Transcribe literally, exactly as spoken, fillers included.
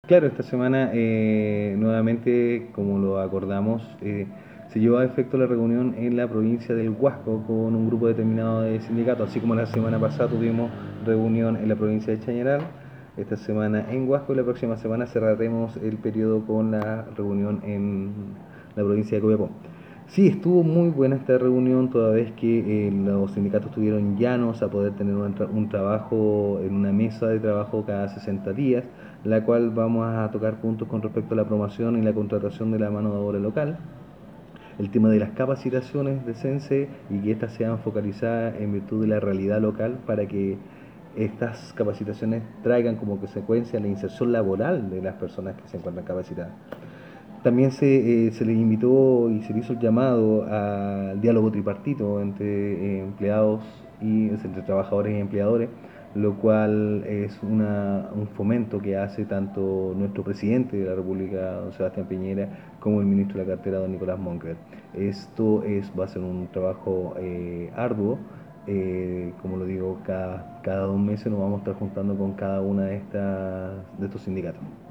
Claro, esta semana eh, nuevamente, como lo acordamos, eh, se llevó a efecto la reunión en la provincia del Huasco con un grupo determinado de sindicatos, así como la semana pasada tuvimos reunión en la provincia de Chañaral, esta semana en Huasco y la próxima semana cerraremos el periodo con la reunión en la provincia de Copiapó. Sí, estuvo muy buena esta reunión, toda vez que eh, los sindicatos estuvieron llanos a poder tener un, tra un trabajo en una mesa de trabajo cada sesenta días, la cual vamos a tocar puntos con respecto a la promoción y la contratación de la mano de obra local, el tema de las capacitaciones de Sense y que éstas sean focalizadas en virtud de la realidad local para que estas capacitaciones traigan como consecuencia la inserción laboral de las personas que se encuentran capacitadas. También se, eh, se les invitó y se le hizo el llamado al diálogo tripartito entre eh, empleados y entre trabajadores y empleadores, lo cual es una, un fomento que hace tanto nuestro presidente de la República, don Sebastián Piñera, como el ministro de la cartera, don Nicolás Monker. Esto es, va a ser un trabajo eh, arduo. Eh, como lo digo, cada, cada dos meses nos vamos a estar juntando con cada una de, estas, de estos sindicatos.